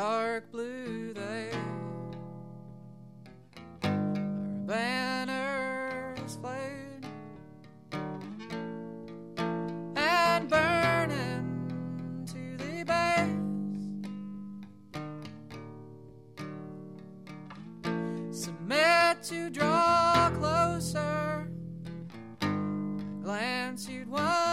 dark blue they our banners fade and burning to the base. Submit to draw closer, glance you'd want